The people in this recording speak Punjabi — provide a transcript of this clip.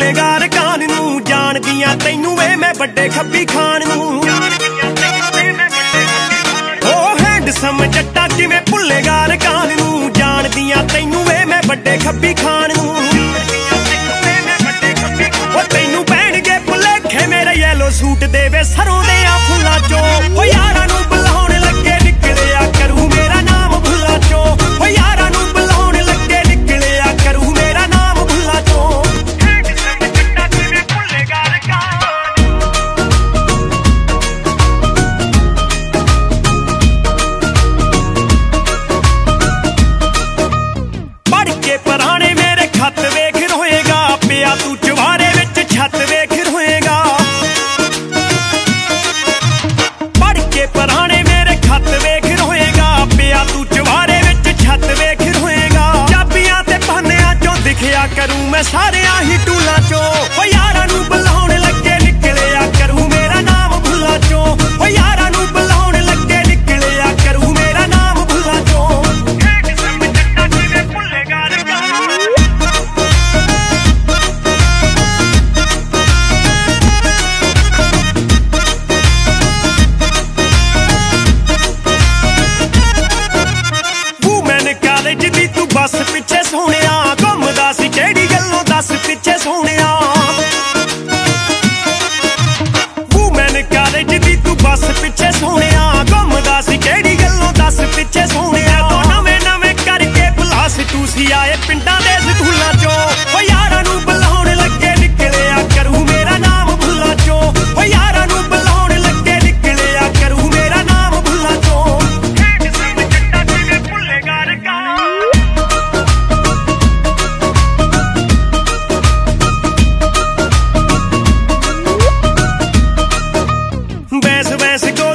ਭੁੱਲੇਗਾਰ ਕਾਨ ਨੂੰ ਜਾਣਦੀਆਂ ਤੈਨੂੰ ਵੇ ਮੈਂ ਵੱਡੇ ਖੱਬੀ ਖਾਨ ਨੂੰ ਉਹ ਹੈਂਡਸਮ ਜੱਟਾ ਕਿਵੇਂ ਭੁੱਲੇਗਾਰ ਕਾਨ ਨੂੰ ਜਾਣਦੀਆਂ ਤੈਨੂੰ ਵੇ ਮੈਂ ਵੱਡੇ ਖੱਬੀ ਖਾਨ ਨੂੰ ਉਹ ਤੈਨੂੰ ਪੈਣਗੇ ਭੁਲੇਖੇ ਮੇਰੇ ਯੈਲੋ ਸੂਟ ਦੇ ਵੇ ਸਰੋਂ ਦੇ ਆ ਫੁੱਲਾਂ ਚੋਂ ਉਹ ਯਾਰਾਂ ਨੂੰ ਬੁਲਾਉਣ ਲੱਗੇ ਨਿਕਲਿਆ ਕਰੂ ਮੇਰਾ ਨਾਮ ਭੁੱਲਾਂ ਚੋਂ ਉਹ ਯਾਰਾਂ ਨੂੰ ਬੁਲਾਉਣ ਲੱਗੇ ਨਿਕਲਿਆ ਕਰੂ ਮੇਰਾ ਨਾਮ ਭੁੱਲਾਂ ਚੋਂ ਜੱਟਾ ਕਿਵੇਂ ਭੁੱਲੇਗਾਰ ਕਾਨ ਪੜ ਕੇ ਪੁਰਾਣੇ ਮੇਰੇ ਖੱਤ ਵੇਖ ਰੋਏਗਾ ਪਿਆ ਤੂੰ ਚਵਾਰੇ ਵਿੱਚ ਛੱਤ ਵੇਖ ਰੋਏਗਾ ਪੜ ਕੇ ਪੁਰਾਣੇ ਮੇਰੇ ਖੱਤ ਵੇਖ ਰੋਏਗਾ ਪਿਆ ਤੂੰ ਚਵਾਰੇ ਵਿੱਚ ਛੱਤ ਵੇਖ ਰੋਏਗਾ ਚਾਬੀਆਂ ਤੇ ਪਾਨਿਆਂ ਚੋਂ ਦਿਖਿਆ ਕਰੂ ਮੈਂ ਸਾਰਿਆਂ ਹੀ ਟੂਲਾਂ ਚੋਂ ਓ ਯਾਰਾਂ ਨੂੰ ਬੁਲਾਉਣ ਲੱਗੇ ਨਿਕਲਿਆ ਕਰੂ ਮੇਰਾ ਨਾਮ ਭੁੱਲਾਂ ਚੋਂ ਓ ਯਾਰਾਂ ਨੂੰ ਬੁਲਾਉਣ ਲੱਗੇ ਨਿਕਲਿਆ ਕਰੂ ਮੇਰਾ ਨਾਮ ਭੁੱਲਾਂ ਚੋਂ ਜੱਟਾ ਕਿਵੇਂ ਭੁੱਲੇਗਾਰ ਕਾਨ ਕਾਲਜ ਦੀ ਤੂੰ ਬੱਸ ਪਿੱਛੇ ਸੋਹਣਿਆ ਘੁੰਮਦਾ ਸੀ ਕਿਹੜੀ ਗੱਲੋਂ ਦੱਸ ਪਿੱਛੇ ਸੋਹਣਿਆ ਵੂਮੈਨ ਕਾਲਜ ਦੀ ਤੂੰ ਬੱਸ ਪਿੱਛੇ ਸੋਹਣਿਆ ਘੁੰਮਦਾ ਸੀ ਕਿਹੜੀ ਗੱਲੋਂ ਦੱਸ ਪਿੱਛੇ ਸੋਹਣਿਆ ਤੋਂ ਨਵੇਂ ਨਵੇਂ ਕਰਕੇ ਬਲਾਸ ਤੂੰ ਸੀ ਆਏ ਪਿੰਡਾਂ ਦੇ ਸਕੂਲਾਂ ਚੋਂ ਓ ਯਾਰਾਂ ਨੂੰ ਬੁਲਾਉਣ ਲੱਗੇ ਨਿਕਲਿਆ ਕਰੂ ਮੇਰਾ ਨਾਮ ਭੁੱਲਾਂ ਚੋਂ ਓ ਯਾਰਾਂ ਨੂੰ ਬੁਲਾਉਣ ਲੱਗੇ ਨਿਕਲਿਆ ਕਰੂ ਮੇਰਾ ਨਾਮ ਭੁੱਲਾਂ ਚੋਂ ਜੱਟਾ ਕਿਵੇਂ ਭੁੱਲੇਗਾਰ ਕਾਨ ਵੈਸ ਵੈਸ